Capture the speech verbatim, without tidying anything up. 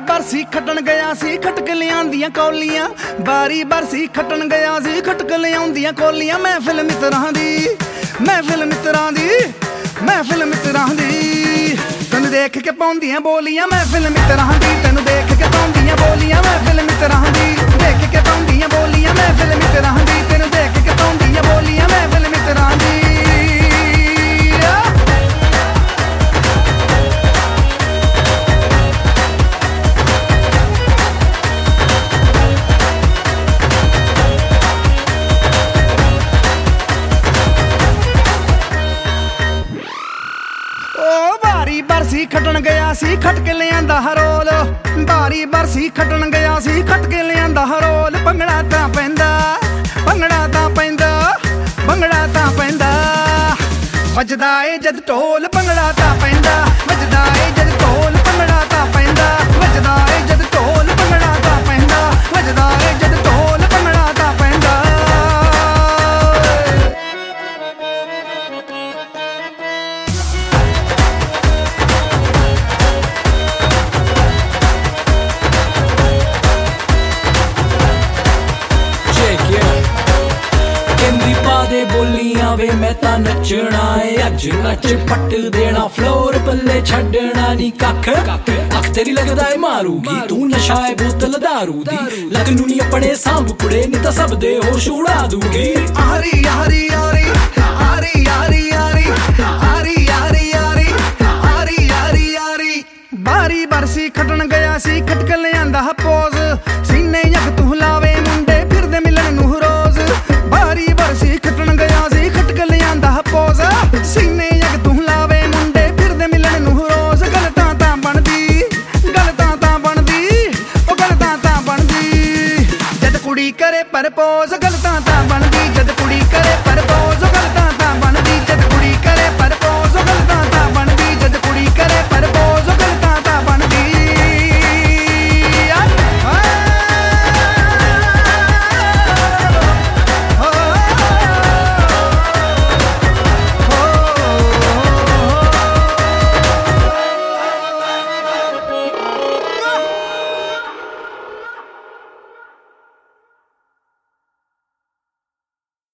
बरसी खटन गया सी खटक लियांदियां कौलियां बारी बरसी खटन गया सी खटक लियांदियां कौलियां महफिल मित्रां दी महफिल मित्रां दी महफिल मित्रां दी तेनू देख के पाउंदियां बोलियां महफिल मित्रां दी तेनू देख के पाउंदियां बोलियां महफिल मित्रां दी देख के पाउंदियां बोलियां महफिल मित्रां दी तेनू देख के पाउंदियां बोलियां महफिल मित्रां दी बारी बरसी खटन गया सी खट के लियांदा हरोल बारी बरसी खटन गया सी खट के लियांदा हरोल भंगड़ा तां पैंदा भंगड़ा तां पैंदा भंगड़ा तां पैंदा वजदा ए जद ढोल भंगड़ा तां पैंदा वजदा ए जद ढोल भंगड़ा तां पैंदा वजदा ए जद ढोल भंगड़ा तां पैंदा वजदा ए जद ढोल भंगड़ा तां पैंदा दे बोलियां वे मैं तां नचना है अज नच पट देना फ्लोर पल्ले छड्डना नी कख अख तेरी लगदा है मारूगी तू नशा है बोतल दारू दी लग नू नी अपने सांभ कुड़े नी तां सब दे होश उड़ा दूंगी आरी आरी आरी आरी आरी आरी आरी आरी आरी आरी आरी आरी बारी बरसी खटन गया सी खटक लियांदा पोज सीने यक तू लावे मुंडे फिरदे मिलन नू रोज बारी बरसी खटन गया सी खटक लियांदा पोज सीने यक तू लावे मुंडे फिरदे मिलन नू रोज गल तां तां बनदी गल तां तां बनदी ओ गल तां तां बनदी जद कुड़ी करे परपोज गल तां तां बन